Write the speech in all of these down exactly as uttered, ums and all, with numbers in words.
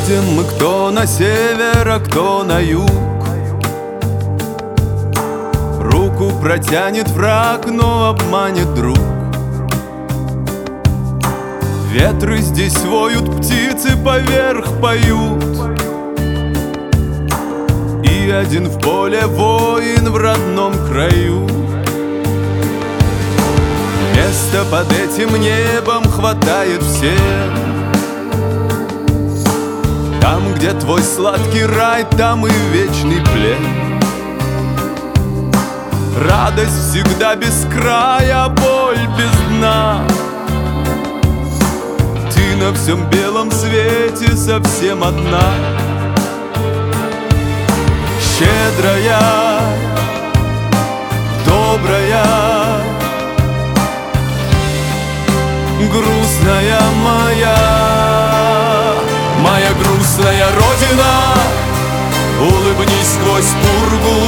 Едем мы кто на север, а кто на юг. Руку протянет враг, но обманет друг. Ветры здесь воют, птицы поверх поют. И один в поле воин в родном краю. Места под этим небом хватает всем. Там, где твой сладкий рай, там и вечный плен. Радость всегда без края, а боль без дна. Ты на всем белом свете совсем одна. Щедрая, добрая, грустная моя, моя грустная родина, улыбнись сквозь пургу.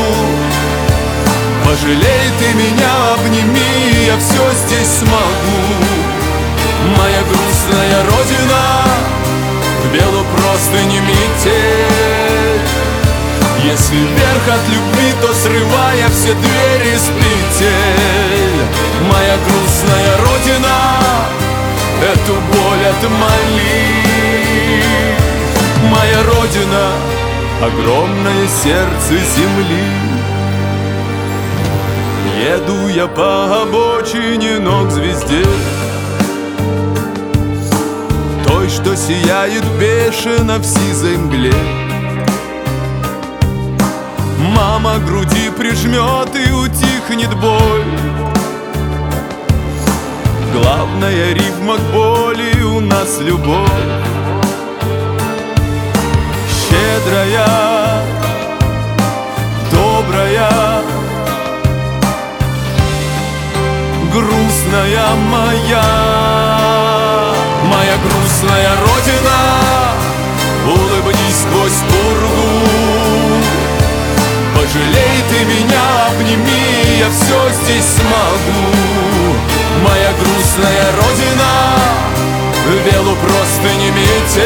Пожалей ты меня, обними, я все здесь смогу. Моя грустная родина, в белу простыню метель. Если вверх от любви, то срывая все двери с петель. Моя грустная родина, эту боль отмоли. Моя родина, огромное сердце земли. Еду я по обочине, но к звезде, той, что сияет бешено в сизой мгле. Мама к груди прижмет и утихнет боль. Главная рифма к боли у нас любовь. Щедрая, добрая, грустная моя, моя грустная родина, улыбнись сквозь пургу. Пожалей ты меня, обними, я все здесь смогу. Моя грустная родина, в белу простыню метель.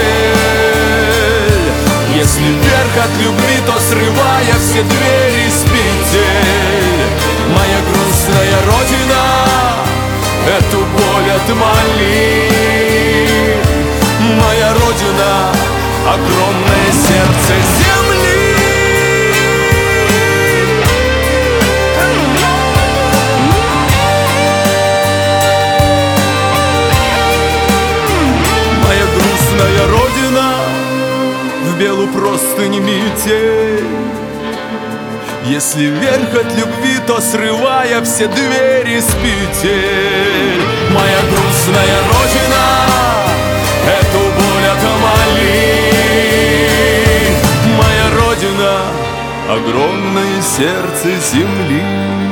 Если вверх от любви, то срывая все двери с петель. Моя грустная родина, эту боль отмоли. Моя родина, огромное сердце земли. Моя грустная родина, в белу простыню метель. Если вверх от любви, то срывая все двери с петель. Моя грустная родина, эту боль отмоли. Моя родина, огромное сердце земли.